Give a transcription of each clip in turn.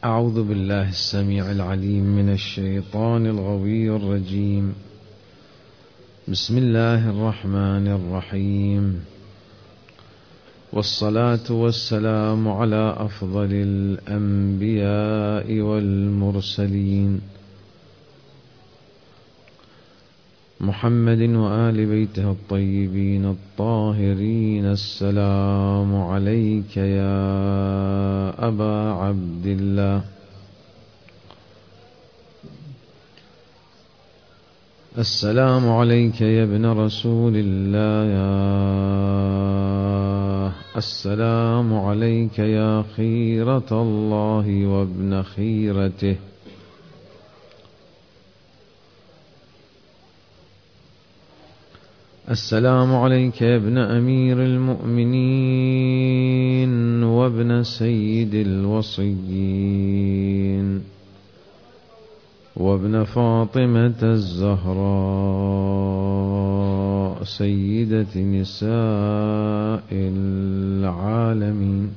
أعوذ بالله السميع العليم من الشيطان الغوي الرجيم. بسم الله الرحمن الرحيم، والصلاة والسلام على أفضل الأنبياء والمرسلين محمد وآل بيته الطيبين الطاهرين. السلام عليك يا أبا عبد الله، السلام عليك يا ابن رسول الله، السلام عليك يا خيرة الله وابن خيرته، السلام عليك يا ابن أمير المؤمنين وابن سيد الوصيين وابن فاطمة الزهراء سيدة نساء العالمين.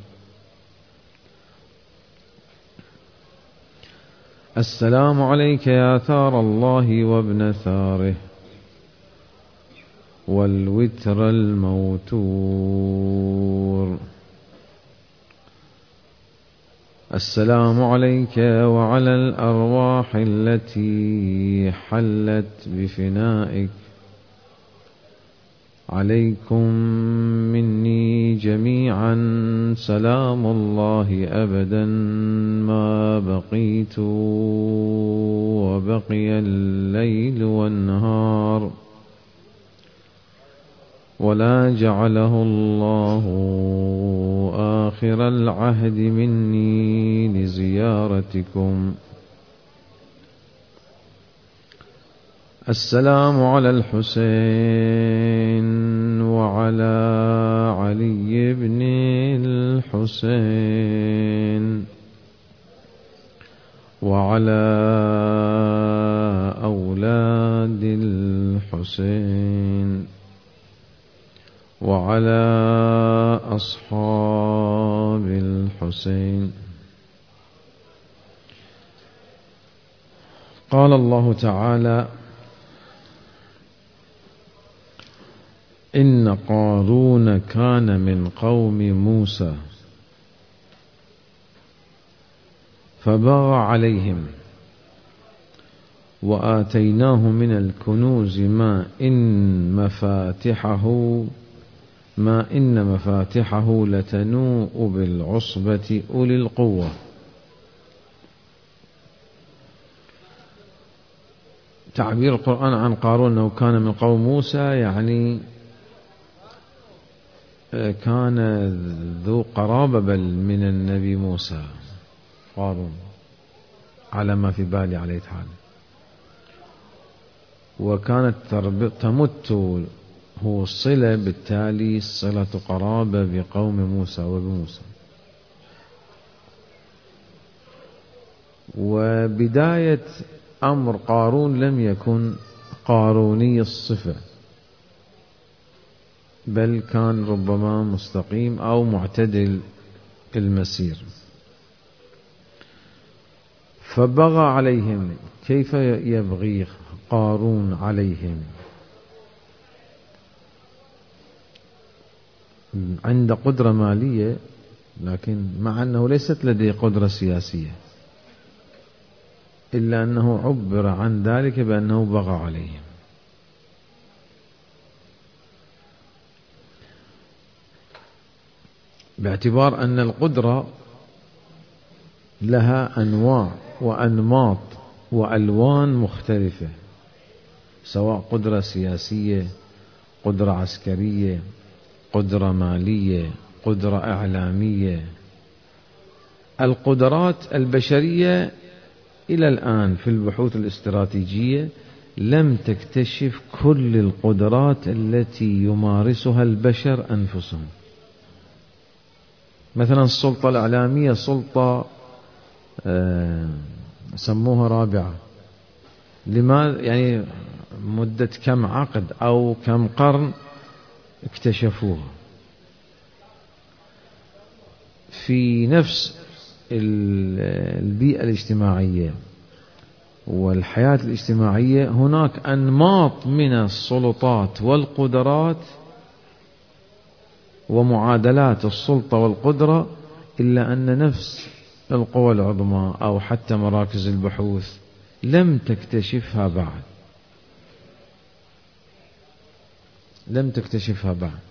السلام عليك يا ثار الله وابن ثاره والوتر الموتور، السلام عليك وعلى الأرواح التي حلت بفنائك، عليكم مني جميعا سلام الله أبدا ما بقيت وبقي الليل والنهار، ولا جعله الله آخر العهد مني لزيارتكم. السلام على الحسين وعلى علي بن الحسين وعلى أولاد الحسين وعلى أصحاب الحسين. قال الله تعالى: إن قارون كان من قوم موسى فبغى عليهم وآتيناه من الكنوز ما إن مفاتحه لتنوء بالعصبة أولي القوة. تعبير القرآن عن قارون أنه كان من قوم موسى يعني كان ذو قرابة بل من النبي موسى قارون على ما في بالي عليه تعالى، وكانت تمت هو الصلة بالتالي صلة قرابة بقوم موسى وبموسى. وبداية أمر قارون لم يكن قاروني الصفة، بل كان ربما مستقيم أو معتدل المسير. فبغى عليهم، كيف يبغي قارون عليهم؟ عنده قدرة مالية، لكن مع أنه ليست لديه قدرة سياسية، إلا أنه عبر عن ذلك بأنه بغى عليهم. باعتبار أن القدرة لها أنواع وأنماط وألوان مختلفة، سواء قدرة سياسية، قدرة عسكرية، قدرة مالية، قدرة إعلامية. القدرات البشرية إلى الآن في البحوث الاستراتيجية لم تكتشف كل القدرات التي يمارسها البشر أنفسهم. مثلا السلطة الإعلامية سلطة سموها رابعة. لماذا؟ يعني مدة كم عقد أو كم قرن اكتشفوها. في نفس البيئة الاجتماعية والحياة الاجتماعية هناك أنماط من السلطات والقدرات ومعادلات السلطة والقدرة، إلا أن نفس القوى العظمى أو حتى مراكز البحوث لم تكتشفها بعد، لم تكتشفها بعد.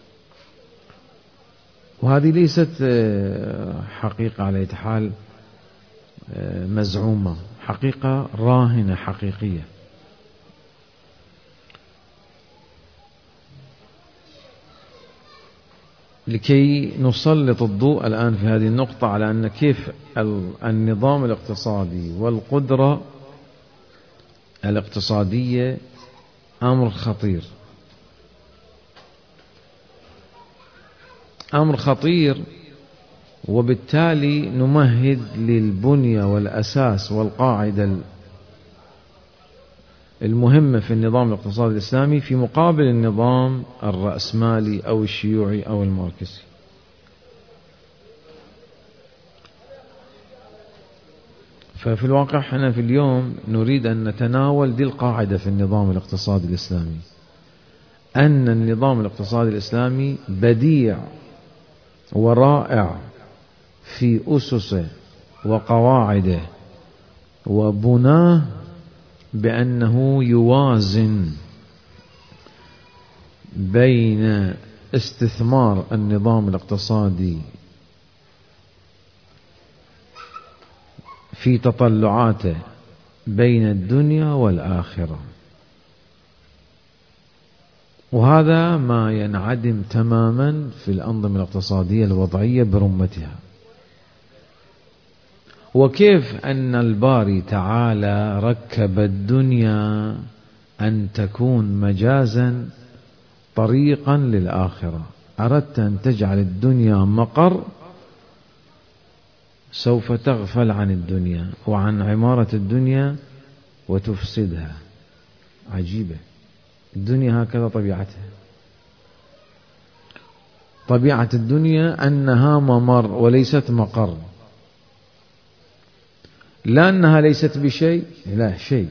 وهذه ليست حقيقة على أي حال مزعومة، حقيقة راهنة حقيقية. لكي نسلط الضوء الآن في هذه النقطة على أن كيف النظام الاقتصادي والقدرة الاقتصادية أمر خطير، أمر خطير، وبالتالي نمهد للبنية والأساس والقاعدة المهمة في النظام الاقتصادي الإسلامي في مقابل النظام الرأسمالي أو الشيوعي أو الماركسي. ففي الواقع احنا في اليوم نريد أن نتناول دي القاعدة في النظام الاقتصادي الإسلامي، أن النظام الاقتصادي الإسلامي بديع ورائع في أسسه وقواعده وبناه، بأنه يوازن بين استثمار النظام الاقتصادي في تطلعاته بين الدنيا والآخرة، وهذا ما ينعدم تماما في الأنظمة الاقتصادية الوضعية برمتها. وكيف أن الباري تعالى ركب الدنيا أن تكون مجازا طريقا للآخرة. أردت أن تجعل الدنيا مقر، سوف تغفل عن الدنيا وعن عمارة الدنيا وتفسدها. عجيبة، الدنيا هكذا طبيعتها. طبيعة الدنيا أنها ممر وليست مقر، لا أنها ليست بشيء، لا شيء،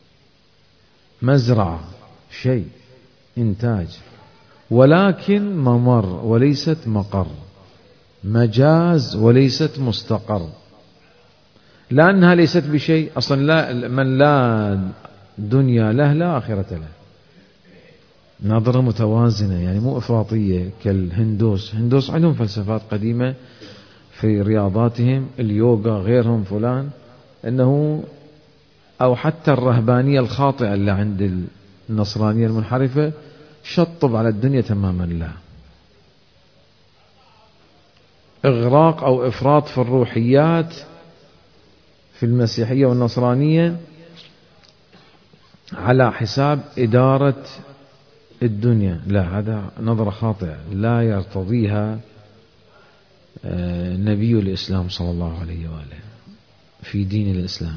مزرعة شيء، إنتاج، ولكن ممر وليست مقر، مجاز وليست مستقر. لا أنها ليست بشيء أصلا، لا، من لا دنيا له لا آخرة له. نظرة متوازنة، يعني مو إفراطية كالهندوس. هندوس عندهم فلسفات قديمة في رياضاتهم، اليوغا غيرهم فلان، أنه أو حتى الرهبانية الخاطئة اللي عند النصرانية المنحرفة شطب على الدنيا تماما. لا، إغراق أو إفراط في الروحيات في المسيحية والنصرانية على حساب إدارة الدنيا. لا، هذا نظرة خاطئة لا يرتضيها نبي الإسلام صلى الله عليه وآله في دين الإسلام.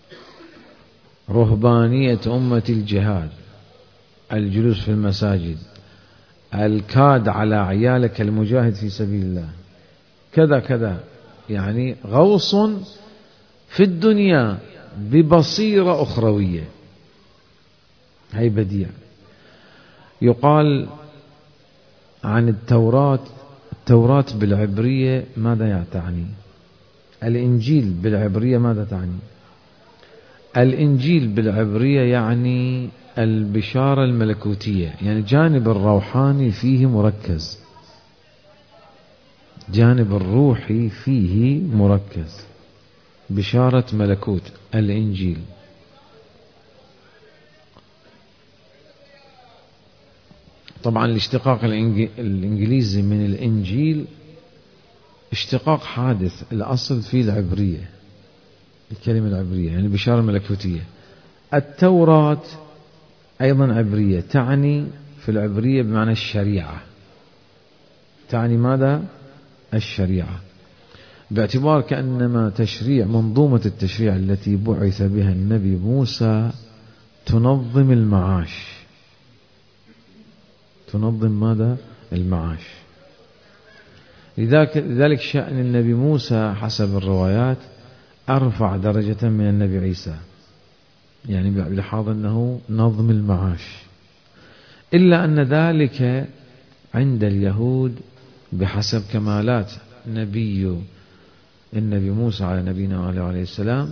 رهبانية أمة الجهاد، الجلوس في المساجد، الكاد على عيالك المجاهد في سبيل الله، كذا كذا، يعني غوص في الدنيا ببصيرة أخروية. هي بديع. يقال عن التوراة بالعبرية ماذا تعني؟ الإنجيل بالعبرية ماذا تعني؟ الإنجيل بالعبرية يعني البشارة الملكوتية، يعني جانب الروحاني فيه مركز، جانب الروحي فيه مركز، بشارة ملكوت الإنجيل. طبعا الاشتقاق الإنجليزي من الإنجيل اشتقاق حادث، الأصل فيه العبرية، الكلمة العبرية يعني البشارة الملكوتية. التوراة أيضا عبرية، تعني في العبرية بمعنى الشريعة، تعني ماذا؟ الشريعة، باعتبار كأنما تشريع منظومة التشريع التي بعث بها النبي موسى تنظم المعاش. تنظم ماذا؟ المعاش. لذلك شأن النبي موسى حسب الروايات أرفع درجة من النبي عيسى، يعني بلحاظ أنه نظم المعاش، إلا أن ذلك عند اليهود بحسب كمالات النبي موسى على نبينا عليه السلام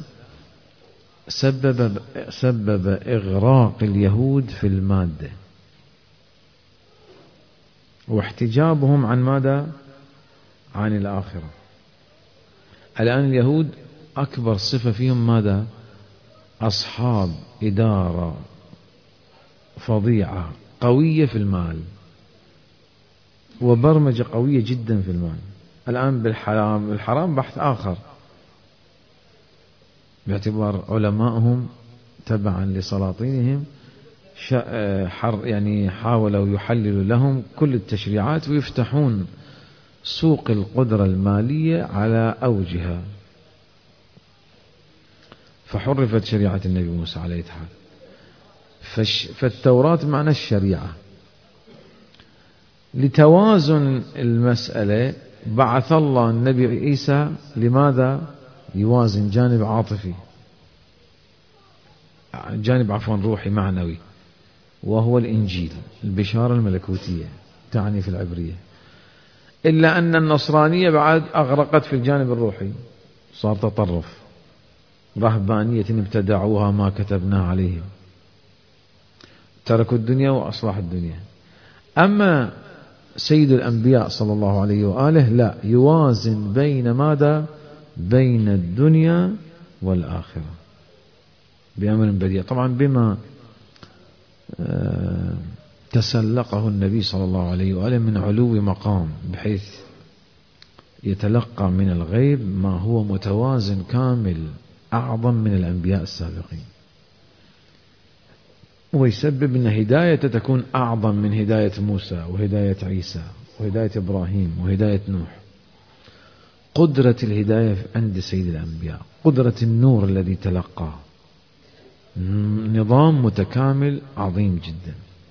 سبب إغراق اليهود في المادة واحتجابهم عن ماذا؟ عن الآخرة. الآن اليهود أكبر صفة فيهم ماذا؟ أصحاب إدارة فظيعة قوية في المال وبرمجة قوية جدا في المال. الآن بالحرام بحث آخر، باعتبار علمائهم تبعا لسلاطينهم يعني حاولوا يحللوا لهم كل التشريعات ويفتحون سوق القدرة المالية على أوجها، فحرفت شريعة النبي موسى عليه السلام. فالتوراة معنى الشريعة. لتوازن المسألة بعث الله النبي عيسى لماذا؟ يوازن جانب عاطفي، جانب روحي معنوي، وهو الإنجيل، البشارة الملكوتية تعني في العبرية. إلا أن النصرانية بعد أغرقت في الجانب الروحي، صار تطرف، رهبانية ابتدعوها ما كتبنا عليهم، تركوا الدنيا وأصلحوا الدنيا. أما سيد الأنبياء صلى الله عليه وآله لا، يوازن بين ماذا؟ بين الدنيا والآخرة بأمر بديع، طبعا بما تسلقه النبي صلى الله عليه وآله من علو مقام، بحيث يتلقى من الغيب ما هو متوازن كامل أعظم من الأنبياء السابقين، ويسبب أن هداية تكون أعظم من هداية موسى وهداية عيسى وهداية إبراهيم وهداية نوح. قدرة الهداية عند سيد الأنبياء، قدرة النور الذي تلقاه، نظام متكامل عظيم جدا.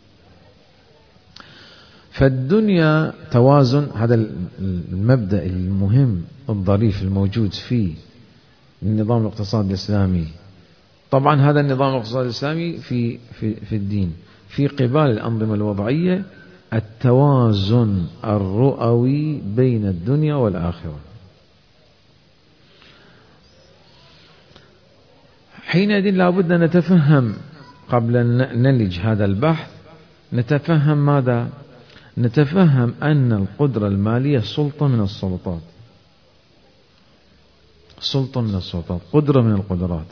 فالدنيا توازن، هذا المبدأ المهم الظريف الموجود في النظام الاقتصادي الإسلامي. طبعا هذا النظام الاقتصادي الإسلامي في الدين، في قبال الأنظمة الوضعية التوازن الرؤوي بين الدنيا والآخرة. حينئذ لابد أن نتفهم قبل أن نلج هذا البحث، نتفهم ماذا؟ نتفهم أن القدرة المالية سلطة من السلطات، سلطة من السلطات، قدرة من القدرات.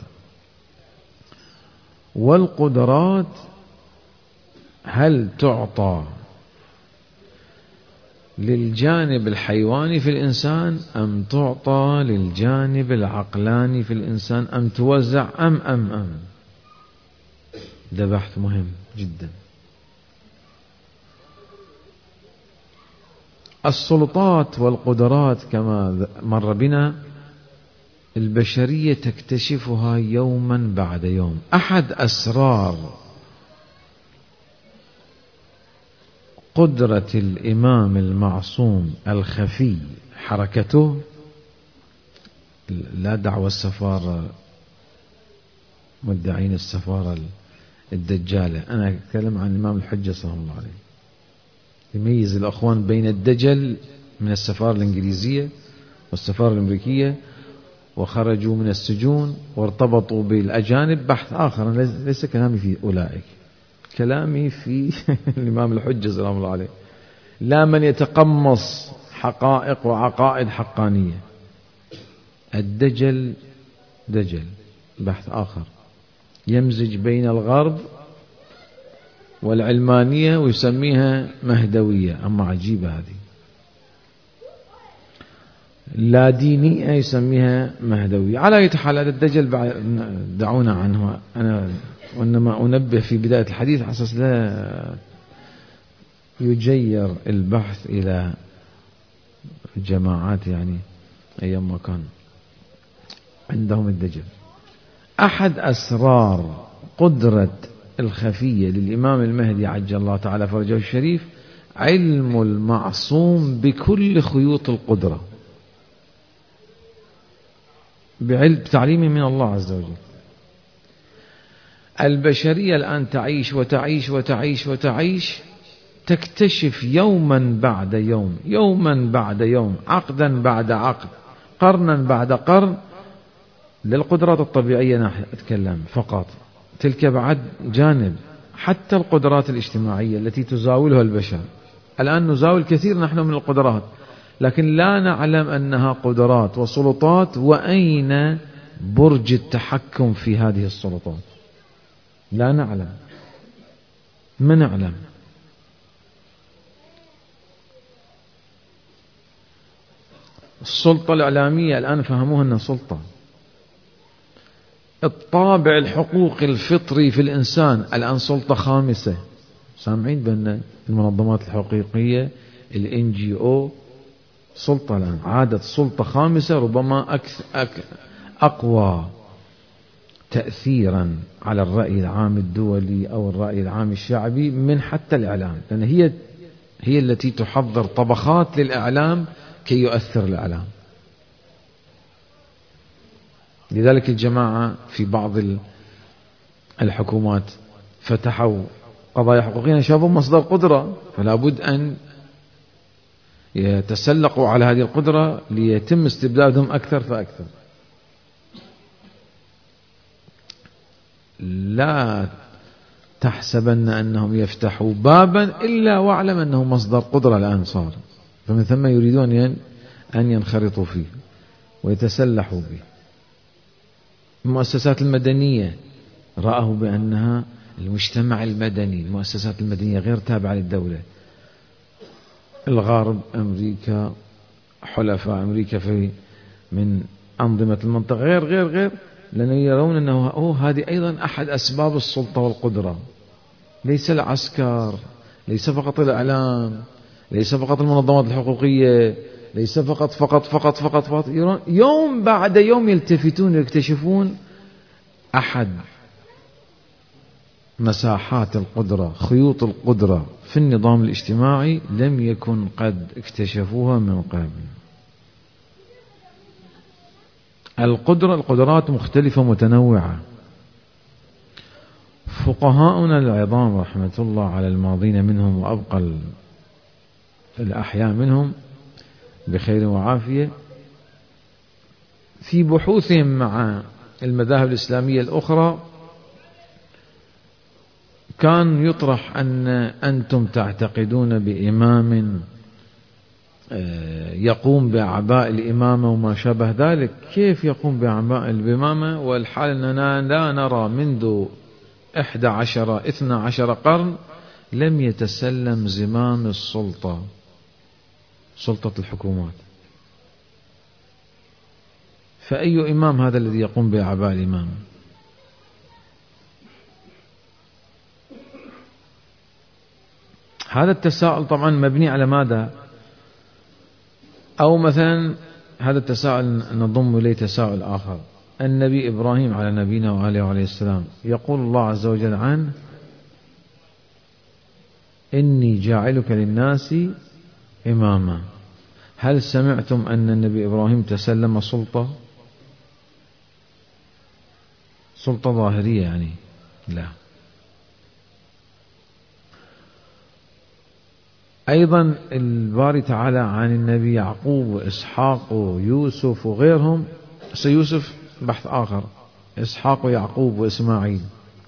والقدرات هل تعطى للجانب الحيواني في الإنسان أم تعطى للجانب العقلاني في الإنسان، أم توزع أم ده بحث مهم جدا. السلطات والقدرات كما مر بنا البشرية تكتشفها يوما بعد يوم. أحد أسرار قدرة الإمام المعصوم الخفي حركته، لا دعوة السفارة مدعين السفارة الدجالة، أنا أتكلم عن الإمام الحجة صلى الله عليه، يميز الأخوان بين الدجل من السفارة الإنجليزية والسفارة الأمريكية، وخرجوا من السجون وارتبطوا بالأجانب. بحث آخر، ليس كلامي في أولئك، كلامي في الإمام الحجة سلام الله عليه، لا من يتقمص حقائق وعقائد حقانية. الدجل دجل، بحث آخر، يمزج بين الغرب والعلمانية ويسميها مهدوية، أما عجيبة هذه، لا دينية يسميها مهدوية. على أي حال هذا الدجل دعونا عنه، أنا وإنما أنبه في بداية الحديث حساس لا يجير البحث إلى جماعات يعني أيام ما كان عندهم الدجل. أحد أسرار قدرة الخفية للإمام المهدي عجل الله تعالى فرجه الشريف علم المعصوم بكل خيوط القدرة بتعليم من الله عز وجل. البشرية الآن تعيش وتعيش وتعيش وتعيش، تكتشف يوما بعد يوم، يوما بعد يوم، عقدا بعد عقد، قرنا بعد قرن. للقدرات الطبيعية أتكلم فقط، تلك بعد جانب. حتى القدرات الاجتماعية التي تزاولها البشر، الآن نزاول كثير نحن من القدرات، لكن لا نعلم أنها قدرات وسلطات، وأين برج التحكم في هذه السلطات؟ لا نعلم، ما نعلم. السلطة الإعلامية الآن فهموها أنها سلطة. الطابع الحقوقي الفطري في الإنسان الآن سلطة خامسة. سامعين بأن المنظمات الحقوقية NGO سلطة الآن، عادت سلطة خامسة، ربما أقوى تأثيرا على الرأي العام الدولي أو الرأي العام الشعبي من حتى الإعلام، لأن هي التي تحضر طبخات للإعلام كي يؤثر الإعلام. لذلك الجماعة في بعض الحكومات فتحوا قضايا حقوقية، شافوا مصدر قدرة، فلا بد أن يتسلقوا على هذه القدرة ليتم استبدادهم أكثر فأكثر. لا تحسبن أنهم يفتحوا بابا إلا واعلم أنه مصدر قدرة الآن صار، فمن ثم يريدون أن ينخرطوا فيه ويتسلحوا به. المؤسسات المدنية رأوا بأنها المجتمع المدني، المؤسسات المدنية غير تابعة للدولة. الغرب، أمريكا، حلفاء أمريكا في من أنظمة المنطقة غير لأنه يرون أنه هذه أيضا أحد أسباب السلطة والقدرة. ليس العسكر، ليس فقط الإعلام، ليس فقط المنظمات الحقوقية، ليس فقط يوم بعد يوم يلتفتون يكتشفون أحد مساحات القدرة، خيوط القدرة في النظام الاجتماعي لم يكن قد اكتشفوها من قبل. القدرات مختلفة متنوعة. فقهاؤنا العظام رحمة الله على الماضين منهم وأبقى الأحياء منهم بخير وعافية، في بحوثهم مع المذاهب الإسلامية الأخرى كان يطرح أن أنتم تعتقدون بإمام يقوم بأعباء الإمامة وما شابه ذلك. كيف يقوم بأعباء الإمامة والحال أننا لا نرى منذ 11-12 قرن لم يتسلم زمام السلطة، سلطة الحكومات؟ فأي إمام هذا الذي يقوم بأعباء الإمامة؟ هذا التساؤل طبعا مبني على ماذا؟ أو مثلا هذا التساؤل نضم إليه تساؤل آخر. النبي إبراهيم على نبينا وآله وعليه السلام يقول الله عز وجل عنه: إني جاعلك للناس إماما. هل سمعتم أن النبي إبراهيم تسلم سلطة ظاهرية يعني؟ لا. أيضا الباري تعالى عن النبي يعقوب وإسحاق ويوسف وغيرهم، سيوسف بحث آخر، إسحاق ويعقوب وإسماعيل،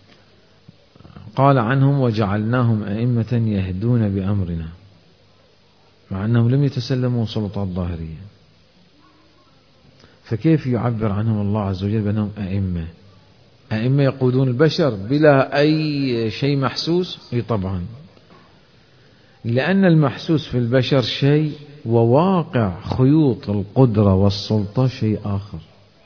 قال عنهم: وجعلناهم أئمة يهدون بأمرنا، مع أنهم لم يتسلموا سلطات ظاهرية. فكيف يعبر عنهم الله عز وجل بأنهم أئمة يقودون البشر بلا أي شيء محسوس؟ طبعا، لأن المحسوس في البشر شيء، وواقع خيوط القدرة والسلطة شيء آخر.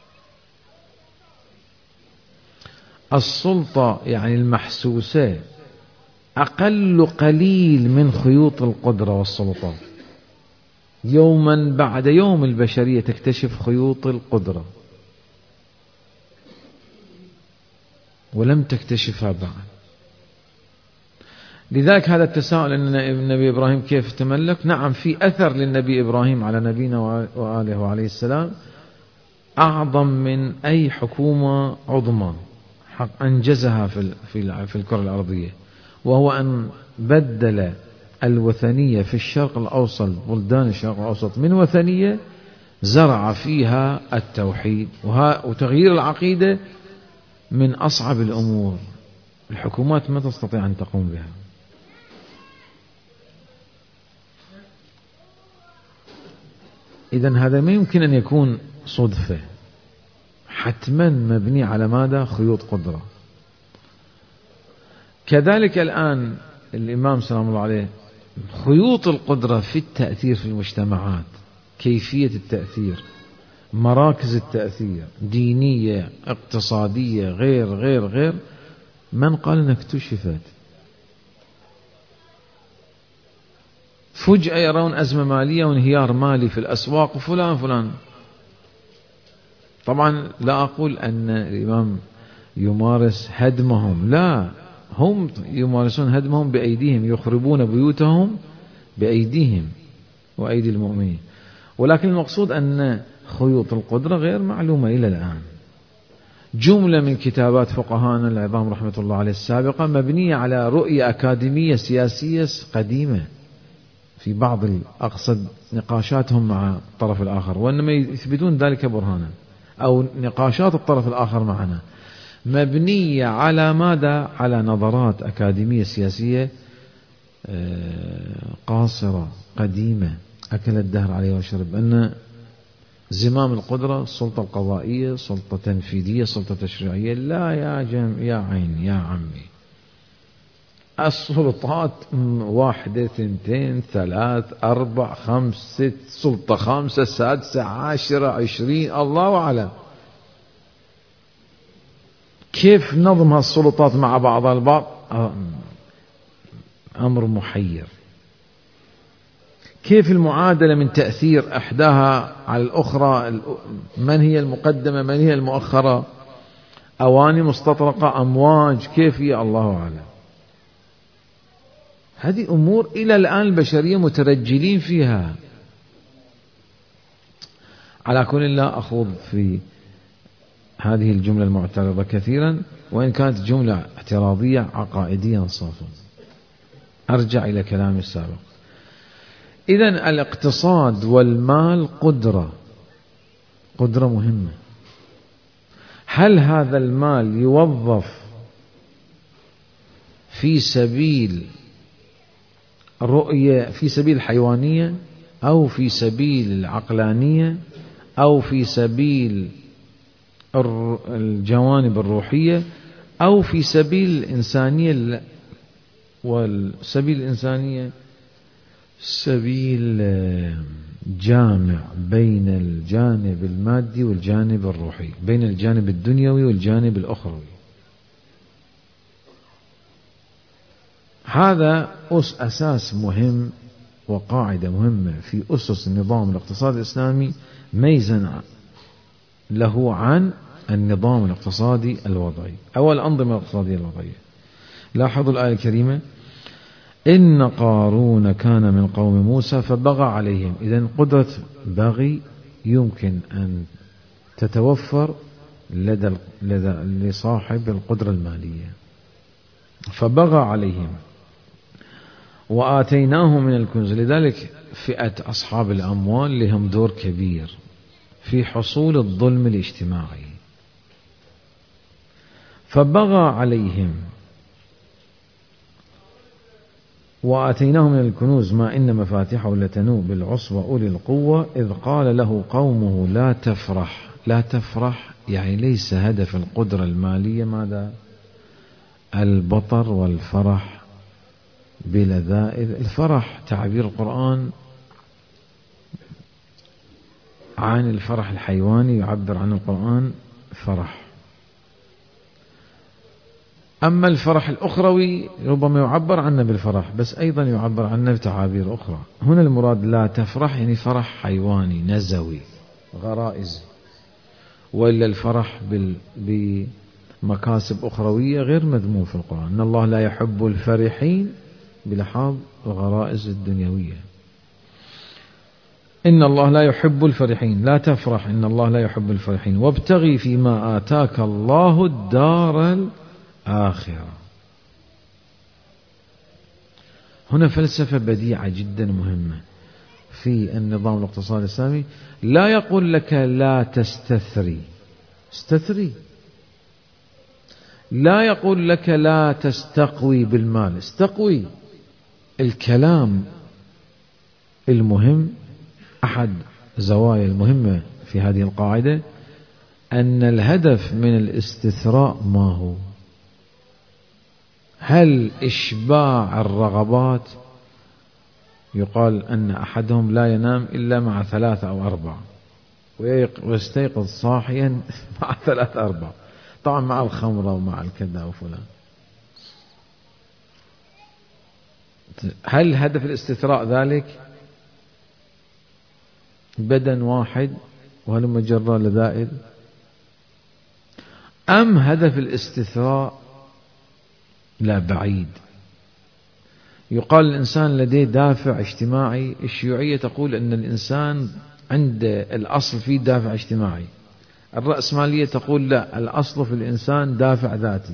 السلطة يعني المحسوسة أقل قليل من خيوط القدرة والسلطات. يوما بعد يوم البشرية تكتشف خيوط القدرة ولم تكتشفها بعد. لذلك هذا التساؤل أن النبي إبراهيم كيف تملك، نعم في أثر للنبي إبراهيم على نبينا وآله وعليه السلام أعظم من أي حكومة عظمى حق أنجزها في الكرة الأرضية، وهو أن بدل الوثنية في الشرق الأوسط، بلدان الشرق الأوسط، من وثنية زرع فيها التوحيد. وتغيير العقيدة من أصعب الأمور، الحكومات ما تستطيع أن تقوم بها. إذن هذا ما يمكن أن يكون صدفة، حتما مبني على ماذا؟ خيوط قدرة. كذلك الآن الإمام سلام الله عليه، خيوط القدرة في التأثير في المجتمعات، كيفية التأثير، مراكز التأثير، دينية، اقتصادية، غير، من قال أنها اكتشفت؟ فجأة يرون أزمة مالية وانهيار مالي في الأسواق وفلان. طبعا لا أقول أن الإمام يمارس هدمهم، لا، هم يمارسون هدمهم بأيديهم، يخربون بيوتهم بأيديهم وأيدي المؤمنين. ولكن المقصود أن خيوط القدرة غير معلومة إلى الآن. جملة من كتابات فقهانا العظام رحمة الله عليه السابقة مبنية على رؤية أكاديمية سياسية قديمة في بعض أقصد نقاشاتهم مع الطرف الآخر، وإنما يثبتون ذلك برهانا، أو نقاشات الطرف الآخر معنا مبنية على ماذا؟ على نظرات أكاديمية سياسية قاصرة قديمة أكل الدهر عليه وشرب، أن زمام القدرة سلطة القضائية، سلطة تنفيذية، سلطة تشريعية. لا يا عيني يا عمي، السلطات 1 2 3 4 5 6، سلطة 5 6 10 20 الله أعلم. كيف نظم هالسلطات مع بعضها البعض أمر محير. كيف المعادلة من تأثير إحداها على الأخرى، من هي المقدمة من هي المؤخرة، أواني مستطرقة، أمواج، كيف هي الله أعلم. هذه أمور إلى الآن البشرية مترجلين فيها. على كل لا أخوض في هذه الجملة المعترضة كثيرا، وإن كانت جملة اعتراضية عقائدية صافا. أرجع إلى كلامي السابق. إذن الاقتصاد والمال قدرة مهمة. هل هذا المال يوظف في سبيل رؤية، في سبيل الحيوانية، أو في سبيل العقلانية، أو في سبيل الجوانب الروحية، أو في سبيل الإنسانية؟ والسبيل الإنسانية سبيل جامع بين الجانب المادي والجانب الروحي، بين الجانب الدنيوي والجانب الأخروي. هذا أساس مهم وقاعدة مهمة في أسس النظام الاقتصادي الإسلامي، ميزا له عن النظام الاقتصادي الوضعي أو الأنظمة الاقتصادية الوضعية. لاحظوا الآية الكريمة: إن قارون كان من قوم موسى فبغى عليهم. إذن قدرة بغي يمكن أن تتوفر لدى لصاحب القدرة المالية. فبغى عليهم وآتيناه من الكنوز. لذلك فئة أصحاب الأموال لهم دور كبير في حصول الظلم الاجتماعي. فبغى عليهم وآتيناه من الكنوز ما إن مفاتحه لتنوء بالعصبة أولي القوة إذ قال له قومه لا تفرح يعني ليس هدف القدرة المالية ماذا؟ البطر والفرح بلذائذ. الفرح تعبير القرآن عن الفرح الحيواني، يعبر عن القرآن فرح. أما الفرح الأخروي ربما يعبر عنه بالفرح، بس أيضا يعبر عنه بتعابير أخرى. هنا المراد لا تفرح يعني فرح حيواني نزوي غرائزي، وإلا الفرح بمكاسب أخروية غير مذموم في القرآن. إن الله لا يحب الفرحين بلحاظ الغرائز الدنيوية. إن الله لا يحب الفرحين، لا تفرح، إن الله لا يحب الفرحين، وابتغي فيما آتاك الله الدار الآخرة. هنا فلسفة بديعة جدا مهمة في النظام الاقتصادي الإسلامي. لا يقول لك لا تستثري، استثري. لا يقول لك لا تستقوي بالمال، استقوي. الكلام المهم، أحد زوايا المهمة في هذه القاعدة، أن الهدف من الاستثراء ما هو؟ هل إشباع الرغبات؟ يقال أن أحدهم لا ينام إلا مع 3 أو 4 ويستيقظ صاحيا مع 3 4، طبعا مع الخمرة ومع الكذا وفلان. هل هدف الاستثراء ذلك؟ بدن واحد وهلم جرى لذائذ؟ أم هدف الاستثراء لا بعيد؟ يقال الإنسان لديه دافع اجتماعي. الشيوعية تقول أن الإنسان عند الأصل فيه دافع اجتماعي. الرأسمالية تقول لا، الأصل في الإنسان دافع ذاتي.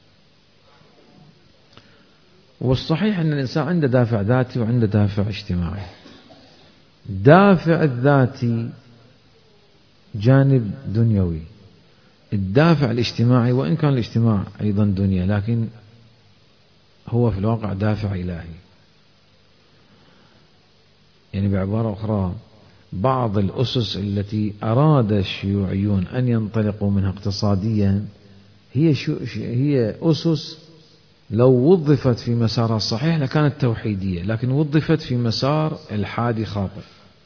والصحيح أن الإنسان عنده دافع ذاتي وعنده دافع اجتماعي. الدافع الذاتي جانب دنيوي، الدافع الاجتماعي وإن كان الاجتماع أيضا دنيا لكن هو في الواقع دافع إلهي. يعني بعبارة أخرى، بعض الأسس التي أراد الشيوعيون أن ينطلقوا منها اقتصاديا هي أسس لو وظفت في مسارها الصحيح لكانت توحيدية، لكن وظفت في مسار الحادي خاطئ.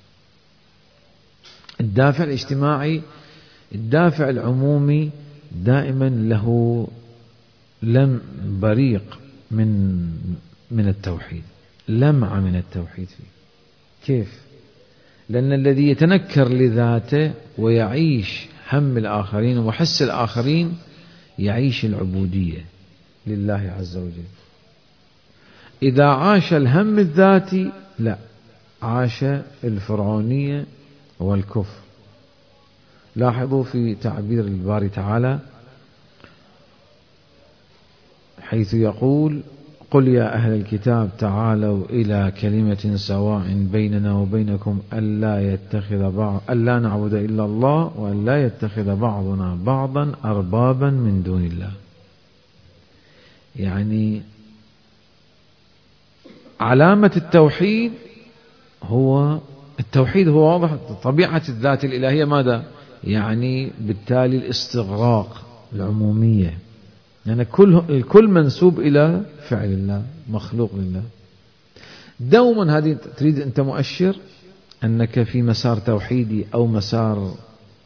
الدافع الاجتماعي، الدافع العمومي دائما له لم بريق من التوحيد، لمعة من التوحيد فيه. كيف؟ لأن الذي يتنكر لذاته ويعيش هم الآخرين وحس الآخرين يعيش العبودية لله عز وجل. إذا عاش الهم الذاتي لا، عاش الفرعونية والكفر. لاحظوا في تعبير الباري تعالى حيث يقول: قل يا أهل الكتاب تعالوا إلى كلمة سواء بيننا وبينكم ألا نعبد إلا الله وأن لا يتخذ بعضنا بعضا أربابا من دون الله. يعني علامة التوحيد هو واضح. طبيعة الذات الإلهية ماذا؟ يعني بالتالي الاستغراق، العمومية، يعني الكل منسوب إلى فعل الله، مخلوق لله. دوما هذه تريد أنت مؤشر أنك في مسار توحيدي أو مسار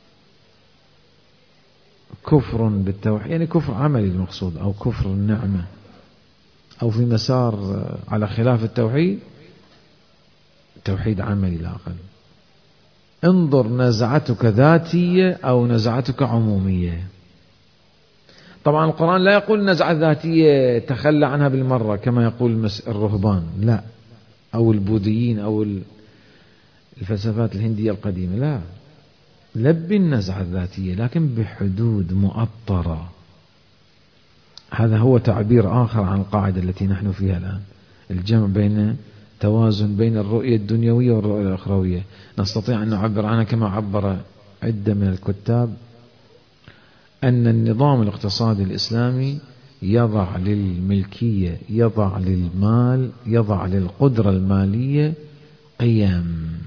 كفر بالتوحيد، يعني كفر عملي المقصود، أو كفر النعمة، أو في مسار على خلاف التوحيد، توحيد عملي لا أقل. انظر نزعتك ذاتية أو نزعتك عمومية. طبعا القرآن لا يقول نزعة ذاتية تخلى عنها بالمرة كما يقول الرهبان، لا، أو البوذيين أو الفلسفات الهندية القديمة، لا، لبي النزعة الذاتية لكن بحدود مؤطرة. هذا هو تعبير آخر عن القاعدة التي نحن فيها الآن، الجمع بين توازن بين الرؤية الدنيوية والرؤية الأخروية. نستطيع أن نعبر عنها كما عبر عدة من الكتاب، أن النظام الاقتصادي الإسلامي يضع للملكية، يضع للمال، يضع للقدرة المالية قيم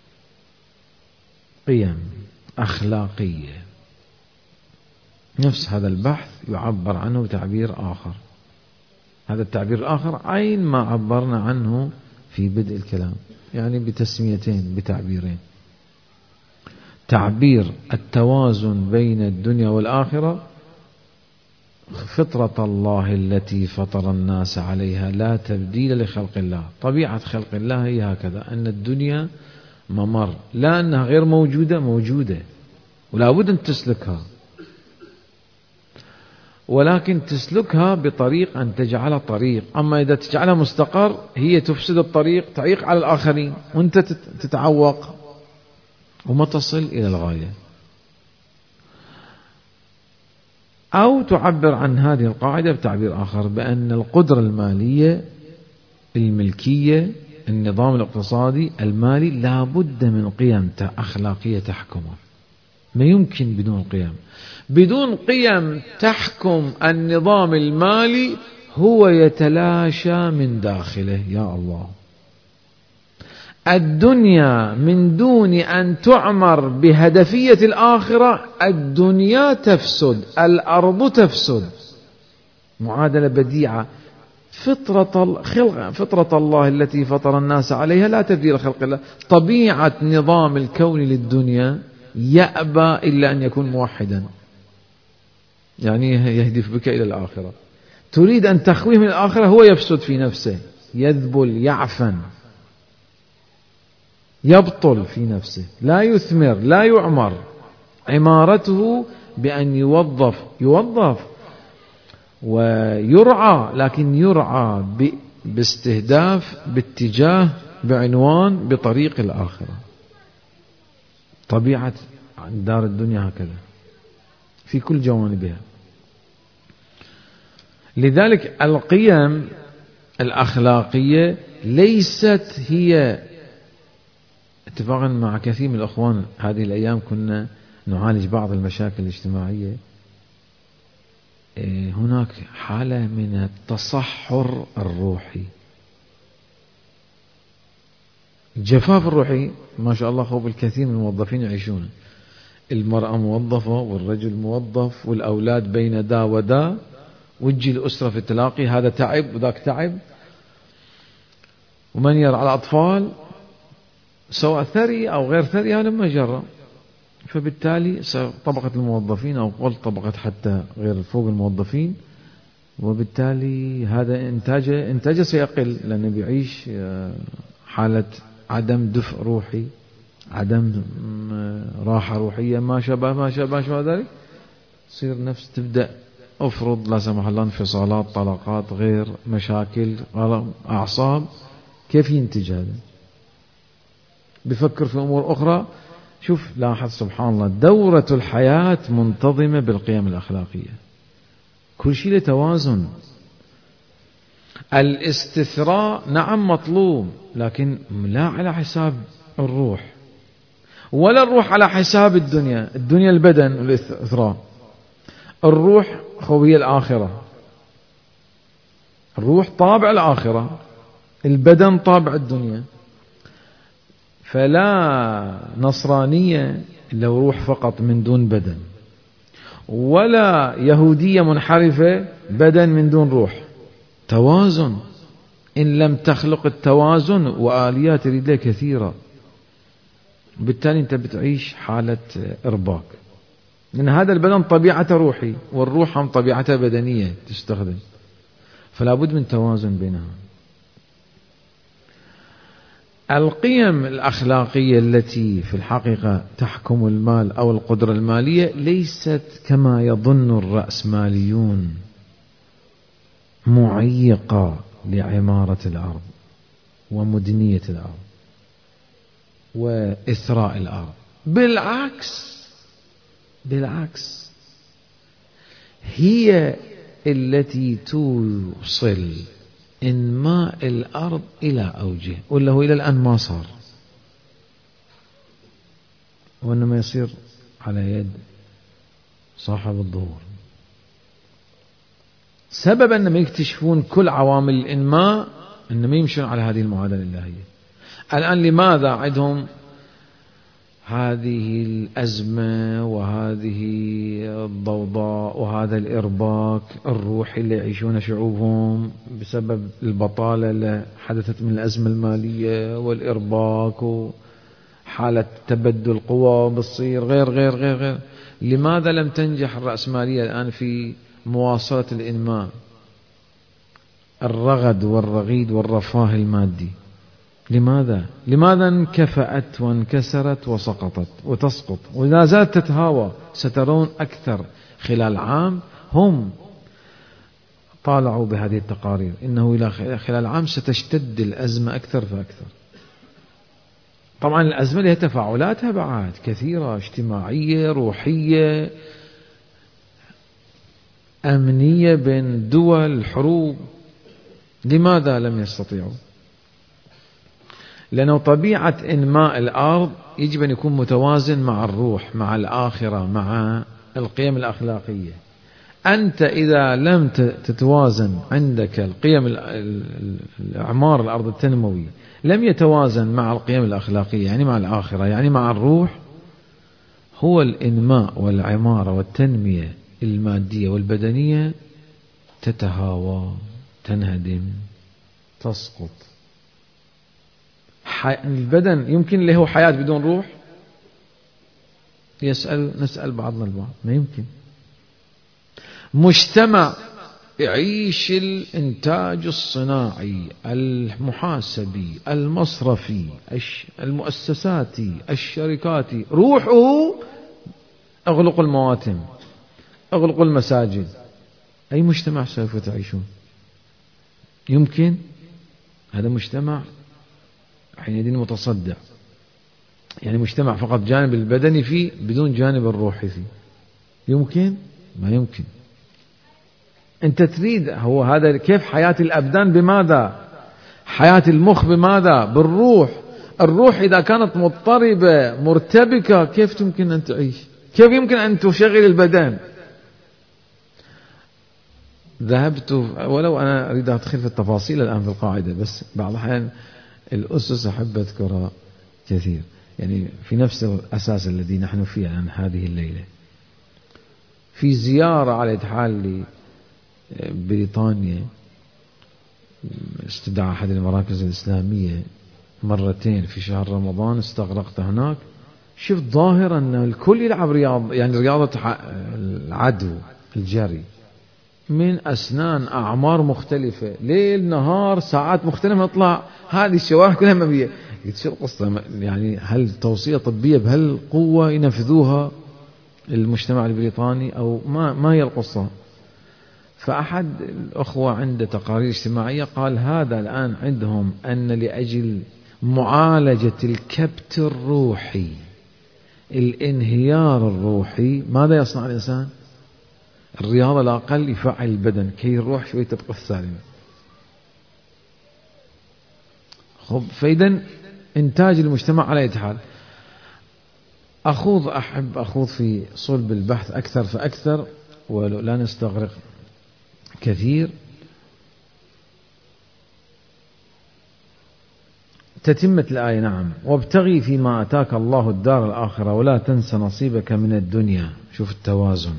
أخلاقية. نفس هذا البحث يعبر عنه بتعبير آخر. هذا التعبير الآخر عين ما عبرنا عنه في بدء الكلام، يعني بتسميتين، بتعبيرين. تعبير التوازن بين الدنيا والآخرة، فطرة الله التي فطر الناس عليها لا تبديل لخلق الله. طبيعة خلق الله هي هكذا، أن الدنيا ممر، لا أنها غير موجودة، موجودة ولا بد أن تسلكها. ولكن تسلكها بطريق أن تجعلها طريق. أما إذا تجعلها مستقر هي تفسد الطريق، تعيق على الآخرين، وأنت تتعوق وما تصل إلى الغاية. أو تعبر عن هذه القاعدة بتعبير آخر، بأن القدرة المالية الملكية، النظام الاقتصادي المالي لا بد من قيم أخلاقية تحكمه. ما يمكن بدون قيم. بدون قيم تحكم النظام المالي هو يتلاشى من داخله. يا الله، الدنيا من دون أن تعمر بهدفية الآخرة الدنيا تفسد، الأرض تفسد. معادلة بديعة. فطرة الله التي فطر الناس عليها لا تبديل لخلق الله. طبيعة نظام الكون للدنيا يأبى إلا أن يكون موحدا، يعني يهدف بك إلى الآخرة. تريد أن تخويه من الآخرة، هو يفسد في نفسه، يذبل، يعفن، يبطل في نفسه، لا يثمر، لا يعمر. عمارته بأن يوظف ويرعى، لكن يرعى باستهداف، باتجاه، بعنوان، بطريق الآخرة. طبيعة دار الدنيا هكذا في كل جوانبها. لذلك القيم الأخلاقية ليست هي، اتفاقا مع كثير من الأخوان هذه الأيام كنا نعالج بعض المشاكل الاجتماعية، هناك حالة من التصحر الروحي، الجفاف الروحي. ما شاء الله خوف الكثير من الموظفين يعيشون، المرأة موظفة والرجل موظف والأولاد بين دا ودا، وتجي الأسرة في التلاقي، هذا تعب وذاك تعب، ومن يرعى الأطفال سواء ثري أو غير ثري هذا ما جرى. فبالتالي طبقة الموظفين أو قل طبقة حتى غير فوق الموظفين، وبالتالي هذا إنتاجه سيقل، لأنه بيعيش حالة عدم دفء روحي، عدم راحة روحية، ما شابه ذلك. تصير نفس تبدأ أفرض لا سمح الله انفصالات، طلاقات، غير مشاكل، أعصاب. كيف ينتج هذا؟ بفكر في أمور أخرى. شوف، لاحظ سبحان الله، دورة الحياة منتظمة بالقيم الأخلاقية، كل شيء له توازن. الاستثراء نعم مطلوب، لكن لا على حساب الروح، ولا الروح على حساب الدنيا. الدنيا البدن والاستثراء، الروح هي الآخرة. الروح طابع الآخرة، البدن طابع الدنيا. فلا نصرانية لو روح فقط من دون بدن، ولا يهودية منحرفة بدن من دون روح. توازن. إن لم تخلق التوازن، وآليات تريد له كثيرة، بالتالي أنت بتعيش حالة إرباك، لأن هذا البدن طبيعته روحي، والروح هم طبيعتها بدنية تستخدم، فلا بد من توازن بينها. القيم الأخلاقية التي في الحقيقة تحكم المال أو القدرة المالية ليست كما يظن الرأسماليون معيقة لعمارة الأرض ومدنية الأرض وإثراء الأرض. بالعكس هي التي توصل إنماء الأرض إلى أوجه، ولا هو إلى الآن ما صار، وإنما يصير على يد صاحب الظهور. سبب أنهم يكتشفون كل عوامل الإنماء أنهم يمشون على هذه المعادلة الإلهية. الآن لماذا عندهم هذه الأزمة وهذه الضوضاء وهذا الإرباك الروحي اللي يعيشون شعوبهم بسبب البطالة اللي حدثت من الأزمة المالية والإرباك وحالة تبدل قوى بتصير غير غير غير غير. لماذا لم تنجح الرأسمالية الآن في مواصلة الإنماء، الرغد والرغيد والرفاه المادي؟ لماذا انكفأت وانكسرت وسقطت وتسقط ولا زالت تتهاوى؟ سترون أكثر خلال عام هم طالعوا بهذه التقارير إنه إلى خلال عام ستشتد الأزمة أكثر فأكثر. طبعا الأزمة لها تفاعلاتها بعد كثيرة، اجتماعية، روحية، أمنية، بين دول، حروب. لماذا لم يستطيعوا؟ لأنه طبيعة إنماء الأرض يجب أن يكون متوازن مع الروح، مع الآخرة، مع القيم الأخلاقية. أنت إذا لم تتوازن عندك القيم الإعمار الأرض التنموي لم يتوازن مع القيم الأخلاقية، يعني مع الآخرة، يعني مع الروح، هو الإنماء والعمارة والتنمية المادية والبدنية تتهاوى، تنهدم، تسقط. البدن يمكن له حياة بدون روح؟ نسأل بعضنا البعض، ما يمكن. مجتمع يعيش الإنتاج الصناعي، المحاسبي، المصرفي، المؤسساتي، الشركاتي، روحه اغلقوا المواتم، اغلقوا المساجد، أي مجتمع سوف تعيشون؟ يمكن؟ هذا مجتمع حينئذ متصدع، يعني مجتمع فقط جانب البدني فيه بدون جانب الروحي فيه. يمكن؟ ما يمكن. أنت تريد هو هذا كيف حياة الأبدان؟ بماذا؟ حياة المخ بماذا؟ بالروح. الروح إذا كانت مضطربة مرتبكة كيف يمكن أن تعيش؟ كيف يمكن أن تشغل البدن؟ ذهبت، ولو أنا أريد أدخل في التفاصيل الآن في القاعدة، بس بعض الأحيان الأسس أحب أذكرها كثير، يعني في نفس الأساس الذي نحن فيه عن هذه الليلة. في زيارة على إتحال بريطانيا، استدعى أحد المراكز الإسلامية مرتين في شهر رمضان، استغرقت هناك، شفت ظاهرة أن الكل يلعب رياضة، يعني رياضة العدو، الجري، من أسنان أعمار مختلفة، ليل نهار، ساعات مختلفة، نطلع هذه الشوارع كلها مبيئة. قلت شو القصة؟ يعني هل توصية طبية بهالقوة ينفذوها المجتمع البريطاني أو ما هي القصة؟ فأحد الأخوة عنده تقارير اجتماعية قال هذا الآن عندهم أن لأجل معالجة الكبت الروحي، الانهيار الروحي، ماذا يصنع الإنسان؟ الرياضة الأقل يفعل البدن كي الروح شوي تبقى سالمة. فإذا إنتاج المجتمع على أي حال. أحب أخوض في صلب البحث أكثر فأكثر ولا نستغرق كثير. تتمة الآية: نعم، وابتغي فيما آتاك الله الدار الآخرة ولا تنس نصيبك من الدنيا. شوف التوازن.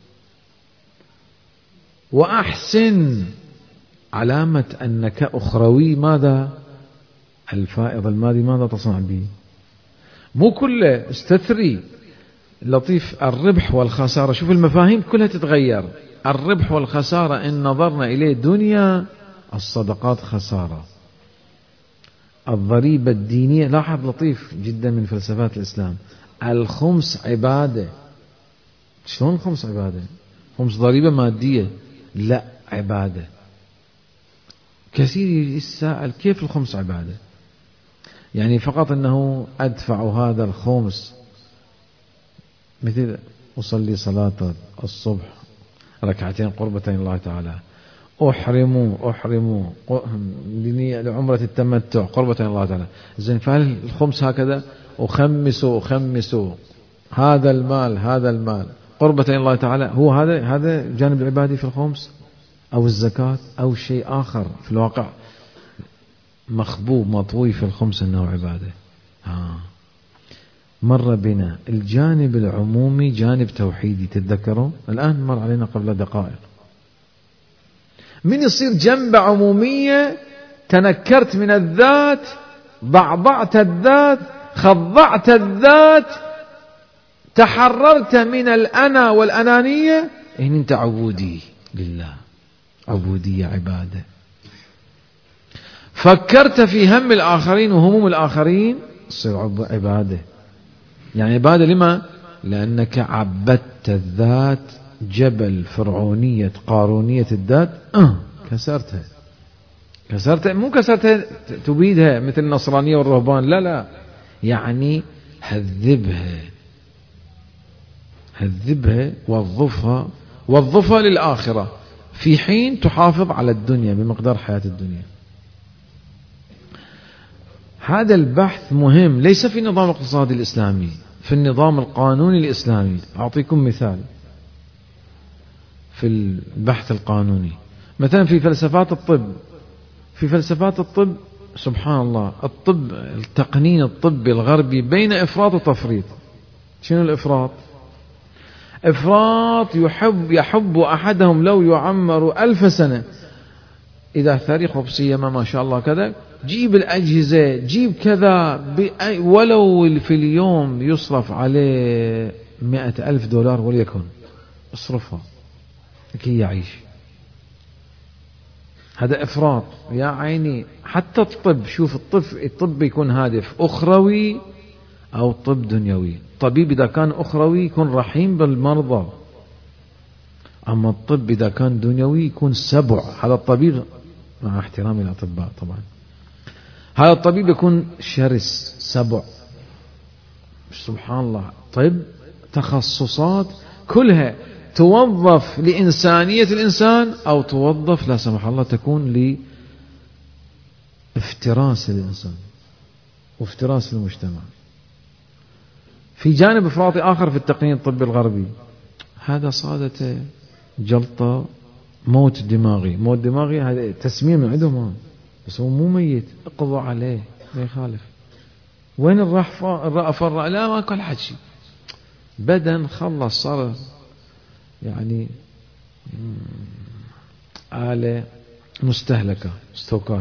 وأحسن، علامة أنك أخروي. ماذا؟ الفائض المادي ماذا تصنع به؟ مو كله استثري. لطيف، الربح والخسارة، شوف المفاهيم كلها تتغير. الربح والخسارة إن نظرنا إليه دنيا، الصدقات خسارة. الضريبة الدينية، لاحظ لطيف جدا من فلسفات الإسلام، الخمس عبادة. شلون الخمس عبادة؟ خمس ضريبة مادية؟ لا، عبادة. كثير يسأل كيف الخمس عبادة؟ يعني فقط أنه أدفع هذا الخمس، مثل أصلي صلاة الصبح ركعتين قربتين الله تعالى، أحرموا لعمرة التمتع قربتين الله تعالى. زين، فهل الخمس هكذا أخمسوا هذا المال قربتين الله تعالى؟ هو هذا الجانب العبادي في الخمس، أو الزكاة، أو شيء آخر في الواقع مخبوب مطوي في الخمس أنه عبادة؟ مر بنا الجانب العمومي، جانب توحيدي، تتذكروا الآن مر علينا قبل دقائق. من يصير جنب عمومية، تنكرت من الذات، ضعضعت الذات، خضعت الذات، تحررت من الأنا والأنانية، إن أنت عبودي لله. عبودية، عبادة. فكرت في هم الآخرين وهموم الآخرين، تصير عبادة. يعني عبادة لما؟ لأنك عبدت الذات جبل فرعونية قارونية الذات، كسرتها، مو كسرتها تبيدها مثل النصرانية والرهبان، لا، يعني هذبها وظفها للآخرة، في حين تحافظ على الدنيا بمقدار حياة الدنيا. هذا البحث مهم، ليس في النظام الاقتصادي الإسلامي، في النظام القانوني الإسلامي. أعطيكم مثال في البحث القانوني. مثلا في فلسفات الطب سبحان الله، الطب، التقنين الطبي الغربي بين إفراط وتفريط. شنو الإفراط؟ إفراط يحب أحدهم لو يعمر 1000 سنة، إذا تاريخه بسيما ما شاء الله كذا، جيب الأجهزة، جيب كذا، ولو في اليوم يصرف عليه 100,000 دولار وليكن، اصرفها كي يعيش. هذا إفراط يا عيني. حتى الطب، شوف الطب يكون هادف أخروي أو طب دنيوي. الطبيب إذا كان أخروي يكون رحيم بالمرضى، أما الطب إذا كان دنيوي يكون سبع. هذا الطبيب، مع احترامي للأطباء طبعا، هذا الطبيب يكون شرس سبع. سبحان الله. طب تخصصات كلها توظف لإنسانية الإنسان، أو توظف لا سمح الله تكون لافتراس الإنسان وافتراس المجتمع. في جانب إفراطي آخر في التقنين الطبي الغربي، هذا صادته جلطة، موت دماغي، هذا تسميم من عندهم، بس هو مو ميت، اقضوا عليه ما يخالف. وين الرأفة فرع؟ لا، ما كل حكي، بدن خلص، صار يعني آلة مستهلكة، ستوكات.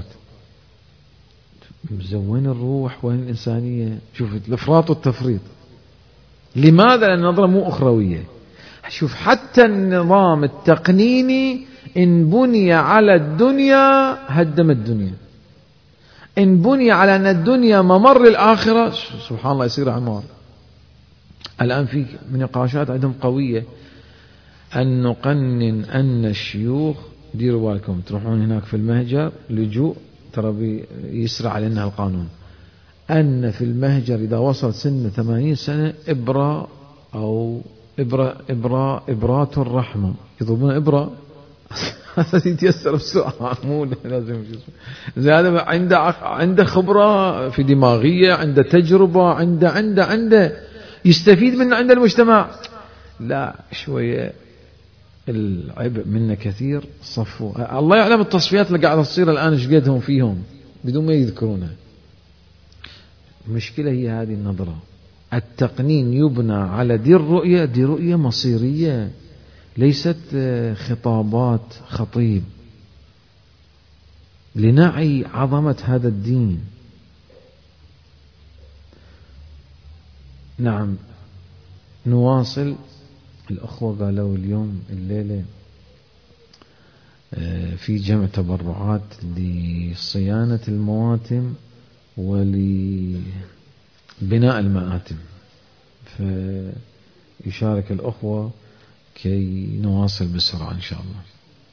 وين الروح؟ وين الإنسانية؟ شوف الإفراط والتفريط. لماذا؟ لأن النظرة مو أخروية. شوف حتى النظام التقنيني إن بني على الدنيا هدم الدنيا، إن بني على أن الدنيا ممر الآخرة سبحان الله يصير عمار. الآن في نقاشات عندهم قوية أن نقنن أن الشيوخ، ديروا بالكم تروحون هناك في المهجر لجوء، ترى يسرع علينا القانون، أن في المهجر إذا وصل سن 80 سنة إبرة أو إبرات الرحمة، يضربون إبرة يتيسر بسرعة، مو لازم هذا عنده خبرة في دماغية، عنده تجربة، عنده يستفيد من عند المجتمع. لا، شوية العبء منا كثير، صفوا. الله يعلم التصفيات اللي قاعدة تصير الآن ايش قدهم فيهم بدون ما يذكرونها. المشكلة هي هذه النظرة. التقنين يبنى على دي رؤية مصيرية، ليست خطابات خطيب لنعي عظمة هذا الدين. نعم، نواصل. الأخوة قالوا اليوم الليلة في جمع تبرعات لصيانة المواتم ولبناء المآتم، فيشارك الأخوة كي نواصل بسرعة إن شاء الله.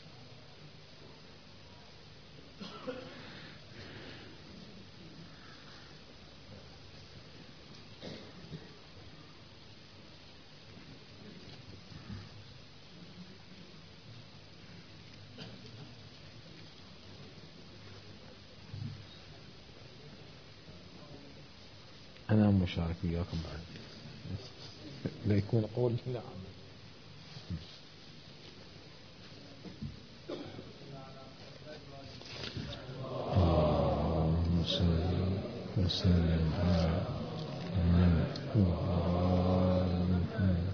أنا مشارك وياكم بعد، لا يكون قول لا. اللهم صل وسلم على محمد وآل محمد.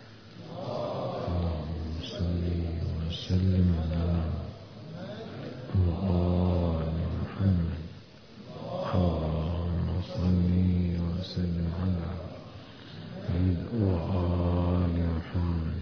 اللهم صل وسلم على وآل محمد. اللهم صل وسلم على محمد وآل محمد.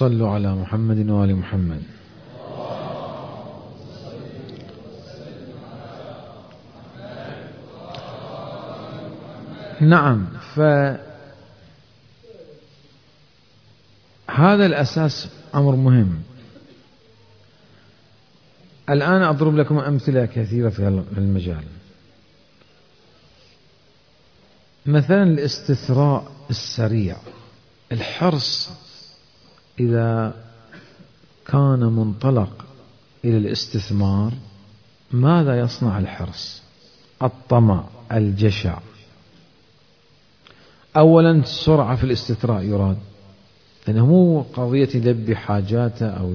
صلوا على محمد وآل محمد. نعم، فهذا الأساس أمر مهم. الآن أضرب لكم أمثلة كثيرة في المجال. مثلا الاستثراء السريع، الحرص إذا كان منطلق إلى الاستثمار ماذا يصنع الحرص؟ الطمع، الجشع. أولا السرعة في الاستثراء يراد، لأنه مو قضية يلبي حاجاته أو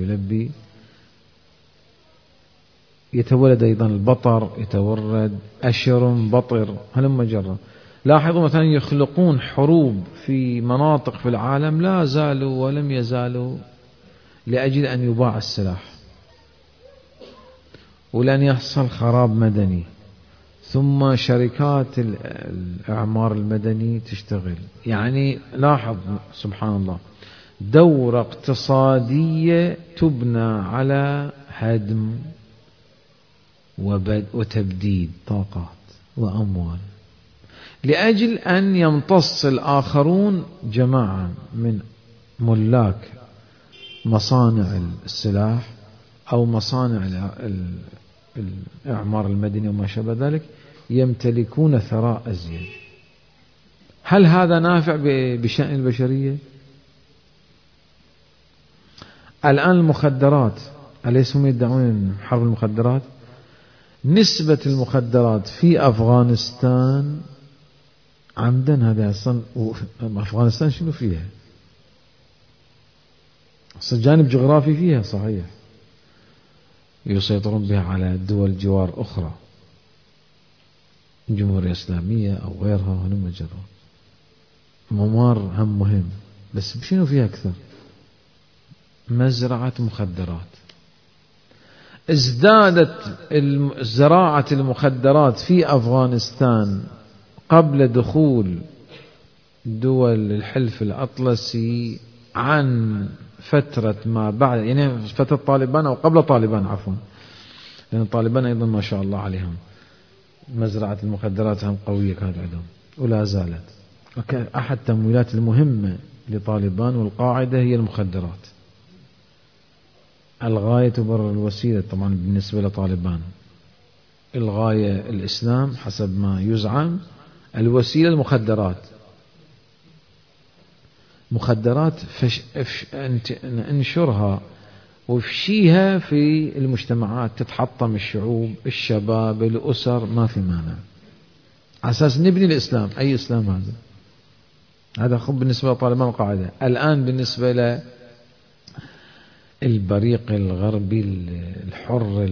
يتولد أيضا البطر، يتولد أشر بطر هلم جرة. لاحظوا مثلا يخلقون حروب في مناطق في العالم لا زالوا ولم يزالوا لأجل أن يباع السلاح، ولأن يحصل خراب مدني، ثم شركات الإعمار المدني تشتغل. يعني لاحظ سبحان الله، دورة اقتصادية تبنى على هدم وتبديد طاقات وأموال، لأجل أن يمتص الآخرون جماعة من ملاك مصانع السلاح أو مصانع الإعمار المدني وما شابه ذلك، يمتلكون ثراء أزيد. هل هذا نافع بشأن البشرية؟ الآن المخدرات، أليس هم يدعون حرب المخدرات؟ نسبة المخدرات في أفغانستان عمدا، هذا أصلا أفغانستان شنو فيها؟ أصلا جانب جغرافي فيها صحيح، يسيطرون بها على دول جوار أخرى، جمهورية إسلامية أو غيرها هلم جرة. ممار هم مهم، بس شنو فيها أكثر؟ مزرعة مخدرات. ازدادت زراعة المخدرات في أفغانستان قبل دخول دول الحلف الأطلسي عن فترة ما بعد، يعني فترة طالبان أو قبل طالبان عفوا، لأن طالبان أيضا ما شاء الله عليهم مزرعة المخدرات هم قوية كانت عندهم ولا زالت. أحد التمويلات المهمة لطالبان والقاعدة هي المخدرات. الغاية تبرر الوسيلة طبعا بالنسبة لطالبان، الغاية الإسلام حسب ما يزعم، الوسيلة المخدرات. مخدرات انشرها وفشيها في المجتمعات، تتحطم الشعوب، الشباب، الأسر، ما في مانع، على أساس نبني الإسلام. أي إسلام هذا خب بالنسبة لطالبان القاعدة. الآن بالنسبة للبريق الغربي الحر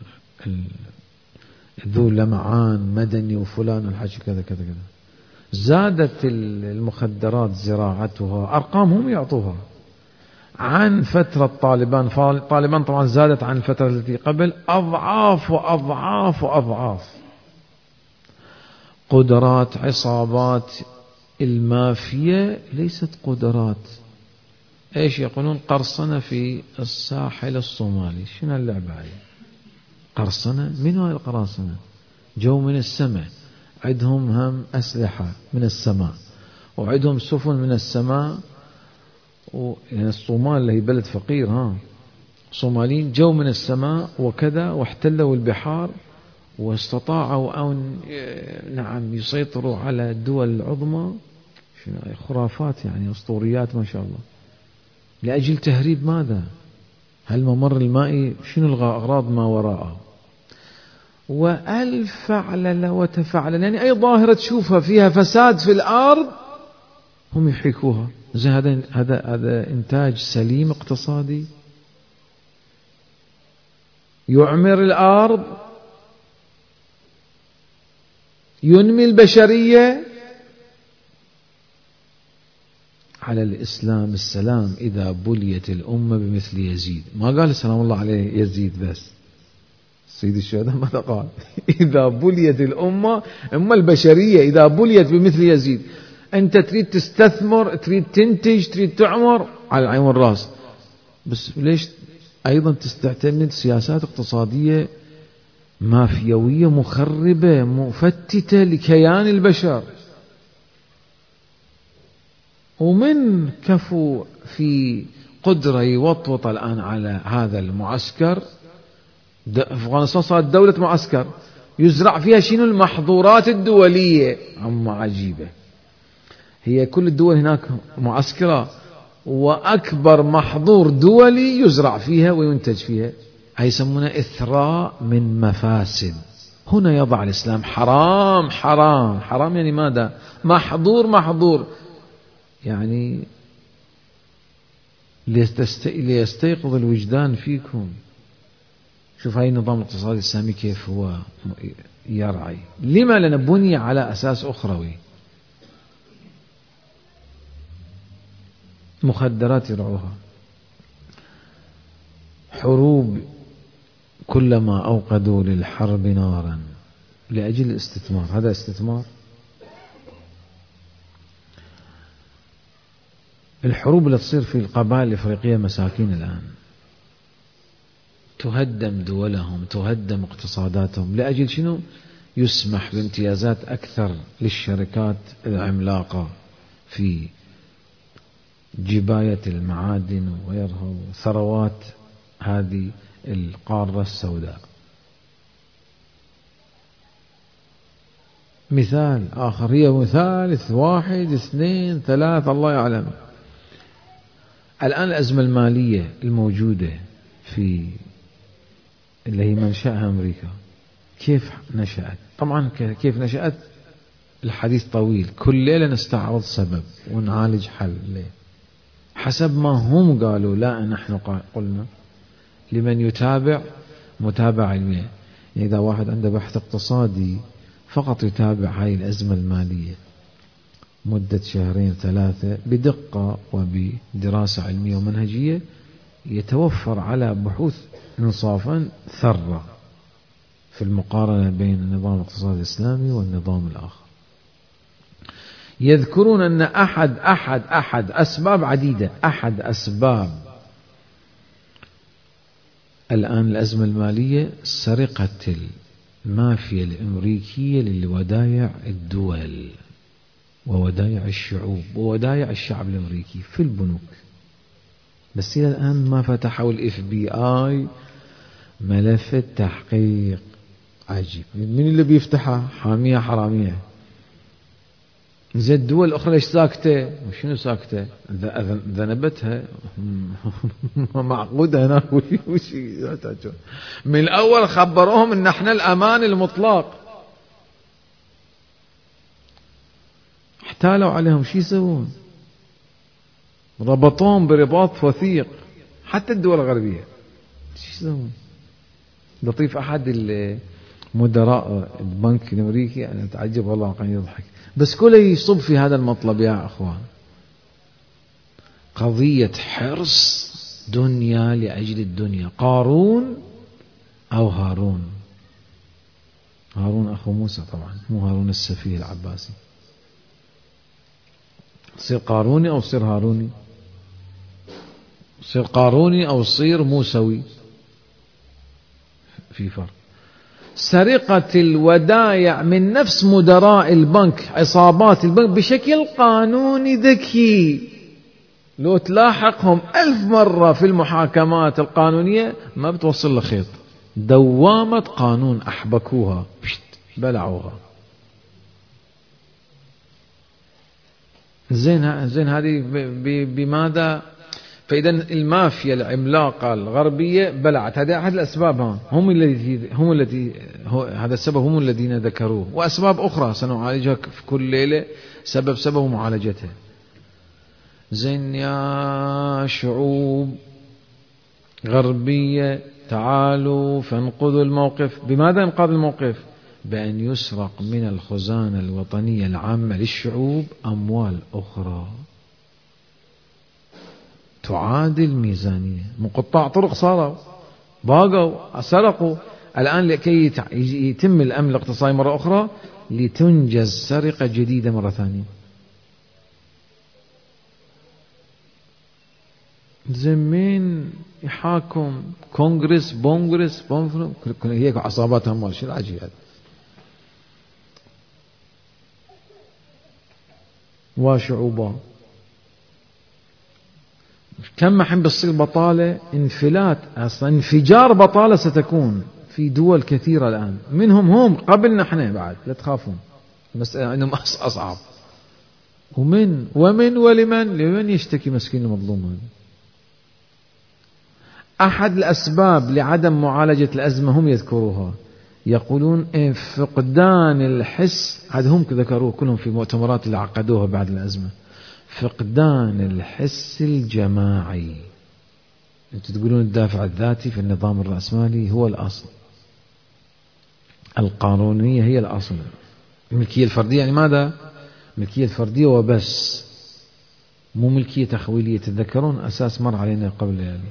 ذو لمعان مدني وفلان الحكي كذا كذا كذا، زادت المخدرات زراعتها، أرقام هم يعطوها عن فترة طالبان. طالبان طبعا زادت عن الفترة التي قبل أضعاف وأضعاف وأضعاف. قدرات عصابات المافيا ليست قدرات، ايش يقولون؟ قرصنة في الساحل الصومالي. شنو اللعبة هاي؟ قرصنة؟ من هاي القراصنة؟ جو من السماء، عندهم هم أسلحة من السماء، وعندهم سفن من السماء. يعني الصومال اللي هي بلد فقير، صوماليين جو من السماء وكذا، واحتلوا البحار واستطاعوا أن نعم يسيطروا على الدول العظمى. خرافات يعني، أسطوريات ما شاء الله، لأجل تهريب ماذا؟ هالممر المائي شنو الأغراض ما وراءه؟ وألف فعلة وتفعل، يعني أي ظاهرة تشوفها فيها فساد في الأرض هم يحركوها. زي هذا إنتاج سليم اقتصادي يعمر الأرض، ينمي البشرية. على الإسلام السلام إذا بليت الأمة بمثل يزيد. ما قال سلام الله عليه يزيد بس، سيد الشهداء ماذا قال؟ إذا بليت الأمة، أما البشرية إذا بليت بمثل يزيد. أنت تريد تستثمر، تريد تنتج، تريد تعمر، على العين والرأس، بس ليش أيضا تعتمد سياسات اقتصادية مافيوية مخربة مفتتة لكيان البشر؟ ومن كفو في قدرة يوطوط الآن على هذا المعسكر. أفغانستان صارت دولة معسكر يزرع فيها شنو؟ المحظورات الدولية. أما عجيبة، هي كل الدول هناك معسكرة، وأكبر محظور دولي يزرع فيها وينتج فيها هي يسمونه إثراء من مفاسد. هنا يضع الإسلام حرام حرام حرام، يعني ماذا؟ محظور محظور، يعني ليستيقظ الوجدان فيكم. شوف هاي النظام الاقتصادي الإسلامي كيف هو يرعي. لما؟ لأنه بني على أساس أخروي. مخدرات يرعوها، حروب كلما أوقدوا للحرب نارا لأجل الاستثمار. هذا استثمار. الحروب اللي تصير في القبائل الإفريقية مساكين الآن، تهدم دولهم، تهدم اقتصاداتهم، لأجل شنو؟ يسمح بامتيازات أكثر للشركات العملاقة في جباية المعادن وغيرها وثروات هذه القارة السوداء. مثال آخر، هي مثال 1 2 3 الله يعلم. الآن الأزمة المالية الموجودة في اللي هي منشأها أمريكا، كيف نشأت؟ طبعا كيف نشأت الحديث طويل، كل ليلة نستعرض سبب ونعالج حل ليه حسب ما هم قالوا، لا نحن قلنا. لمن يتابع متابعة علمية، يعني إذا واحد عنده بحث اقتصادي فقط يتابع هاي الأزمة المالية مدة 2 3 بدقة وبدراسة علمية ومنهجية، يتوفر على بحوث إنصافا ثرة في المقارنة بين النظام الاقتصادي الإسلامي والنظام الآخر. يذكرون أن أحد أسباب عديدة، أحد أسباب الآن الأزمة المالية سرقة المافيا الأمريكية للودائع الدول وودائع الشعوب وودائع الشعب الأمريكي في البنوك. بس إلى الآن ما فتحوا FBI ملف التحقيق. عجيب، من اللي بيفتحها؟ حامية حرامية. زي الدول الأخرى ليش ساكتة؟ شنو ساكتة؟ ذنبتها معقودة هنا. من الأول خبروهم إن احنا الأمان المطلق، احتالوا عليهم، شو يسوون؟ ربطوهم برباط وثيق. حتى الدول الغربية شو يسوون؟ لطيف أحد مدراء البنك الأمريكي، أنا أتعجب والله كان يضحك، بس كله يصب في هذا المطلب يا أخوان. قضية حرص دنيا لأجل الدنيا. قارون أو هارون. هارون أخو موسى طبعا، مو هارون السفيه العباسي. صير قاروني أو صير هاروني، صير قاروني أو صير موسوي، في فرق. سرقة الودائع من نفس مدراء البنك، عصابات البنك بشكل قانوني ذكي. لو تلاحقهم 1000 مرة في المحاكمات القانونية ما بتوصل لخيط. دوامة قانون أحبكوها بلعوها. زين هذه بماذا؟ فإذا المافيا العملاقة الغربية بلعت. هذا أحد الأسباب. هذا السبب هم الذين ذكروه، وأسباب أخرى سنعالجها في كل ليلة سبب معالجتها. زين يا شعوب غربية تعالوا فانقذوا الموقف. بماذا ينقذ الموقف؟ بأن يسرق من الخزانة الوطنية العامة للشعوب أموال أخرى تعادل ميزانية. مقطع طرق صاروا باقوا سرقوا. الآن لكي يتم الأمن الاقتصادي مرة أخرى لتنجز سرقة جديدة مرة 2 ثانية. زمين يحاكم كونغرس بونغرس هيك عصابات أموال. شو العجيب هذا؟ وشعوبا كم حين بتصير بطالة، انفلات أصلا، انفجار بطالة ستكون في دول كثيرة الآن، منهم هم قبلنا احنا بعد، لا تخافون، مسألة عندهم أصعب. ومن ولمن يشتكي مسكين المظلوم هذا؟ أحد الأسباب لعدم معالجة الأزمة هم يذكروها، يقولون فقدان الحس، عاد هم ذكروه كلهم في مؤتمرات اللي عقدوها بعد الأزمة، فقدان الحس الجماعي. أنتم تقولون الدافع الذاتي في النظام الرأسمالي هو الأصل، القانونية هي الأصل، الملكية الفردية يعني ماذا؟ ملكية الفردية وبس، مو ملكية تخويلية. تتذكرون أساس مر علينا قبل ليالي،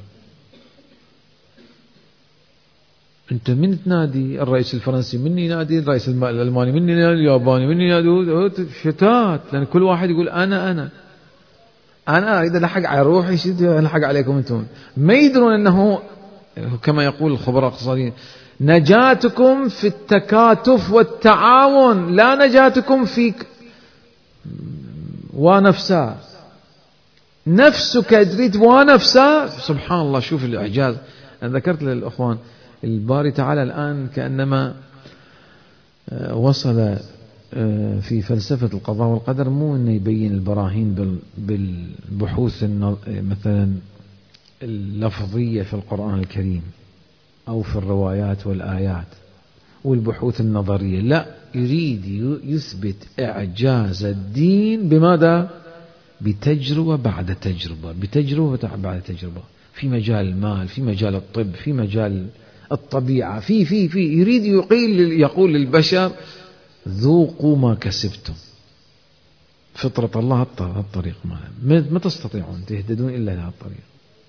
أنت من تنادي الرئيس الفرنسي، مني ينادي الرئيس الألماني، مني ينادي الياباني، مني ينادي شتات، لأن كل واحد يقول أنا أريد ألحق على روحي، ألحق عليكم أنتم. ما يدرون أنه كما يقول الخبراء الاقتصاديين، نجاتكم في التكاتف والتعاون، لا نجاتكم في ونفسا، نفسك تريد ونفسا. سبحان الله، شوف الإعجاز. أنا ذكرت للأخوان الباري تعالى الآن كأنما وصل في فلسفة القضاء والقدر، مو أنه يبين البراهين بالبحوث مثلا اللفظية في القرآن الكريم أو في الروايات والآيات والبحوث النظرية، لا، يريد يثبت إعجاز الدين بماذا؟ بتجربة بعد تجربة، بتجربة بعد تجربة، في مجال المال، في مجال الطب، في مجال الطبيعة، في يريد يقول للبشر ذوقوا ما كسبتم. فطرة الله الطريق ما تستطيعون تهتدون إلا لهذا الطريق.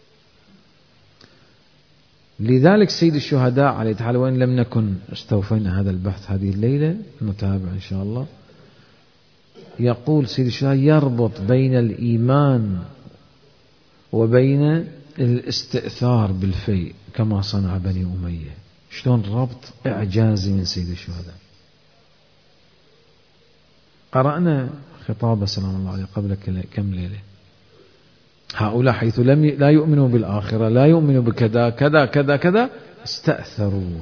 لذلك سيد الشهداء عليه تعالى، وإن لم نكن استوفينا هذا البحث هذه الليلة، نتابع إن شاء الله. يقول سيد الشهداء يربط بين الإيمان وبين الاستئثار بالفيء كما صنع بني أمية. شلون ربط إعجازي من سيد الشهداء. قرأنا خطابه سلام الله عليه قبل كم ليلة، هؤلاء حيث لا يؤمنوا بالآخرة، لا يؤمنوا بكذا كذا كذا كذا، استأثروا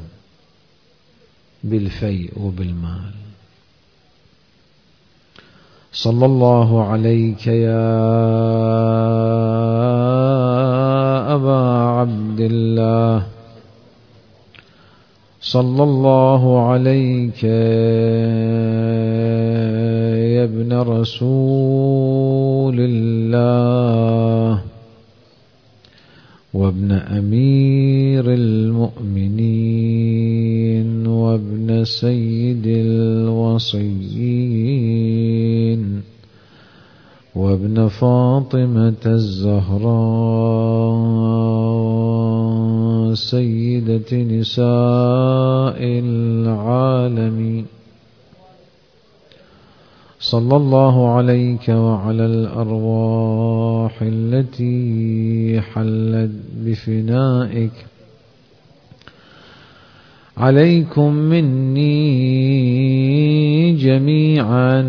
بالفيء وبالمال. صلى الله عليك يا أبا عبد الله، صلى الله عليك يا ابن رسول الله وابن أمير المؤمنين وابن سيد الوصيين وابن فاطمة الزهراء سيدة نساء العالمين. صلى الله عليك وعلى الأرواح التي حلت بفنائك. عليكم مني جميعا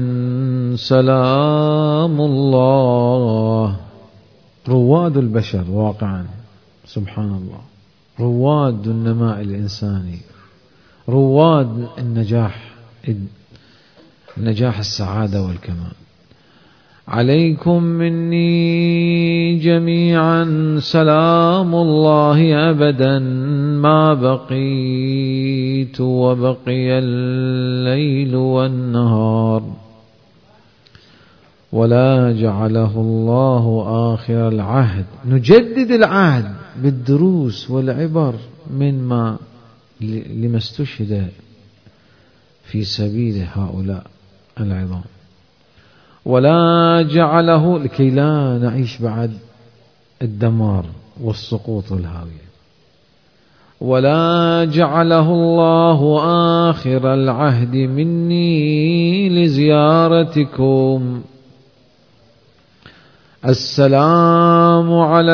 سلام الله. رواد البشر واقعا، سبحان الله، رواد النماء الإنساني، رواد النجاح السعادة والكمال. عليكم مني جميعا سلام الله أبدا ما بقيت وبقي الليل والنهار، ولا جعله الله آخر العهد. نجدد العهد بالدروس والعبر مما لما استشهد في سبيل هؤلاء العظام، ولا جعله لكي لا نعيش بعد الدمار والسقوط والهاوية، ولا جعله الله آخر العهد مني لزيارتكم السلام على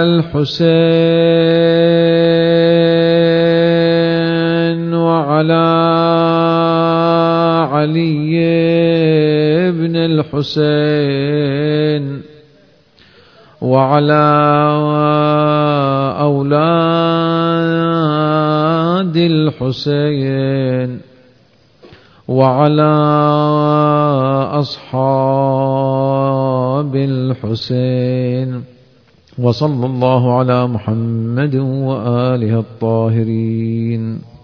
الحسين وعلى علي بن الحسين وعلى أولاد الحسين وعلى أصحاب الحسين، وصلى الله على محمد وآله الطاهرين.